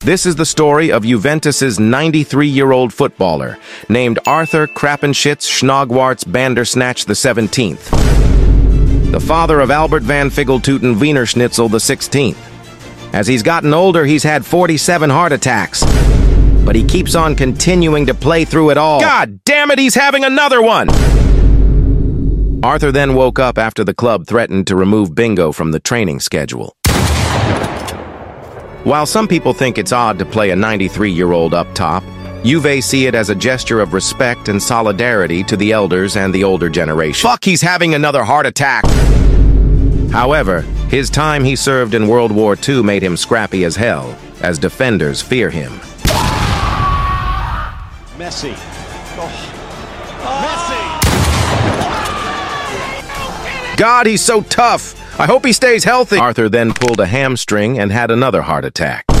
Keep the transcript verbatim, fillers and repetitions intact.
This is the story of Juventus's ninety-three-year-old footballer named Arthur Krappenschitz Schnogwarts Bandersnatch the seventeenth, the father of Albert van Figgeltuten Wienerschnitzel the sixteenth. As he's gotten older, he's had forty-seven heart attacks, but he keeps on continuing to play through it all. God damn it, he's having another one! Arthur then woke up after the club threatened to remove Bingo from the training schedule. While some people think it's odd to play a ninety-three-year-old up top, Juve see it as a gesture of respect and solidarity to the elders and the older generation. Fuck, he's having another heart attack! However, his time he served in World War Two made him scrappy as hell, as defenders fear him. Messi. Oh. Messi! God, he's so tough! I hope he stays healthy! Arthur then pulled a hamstring and had another heart attack.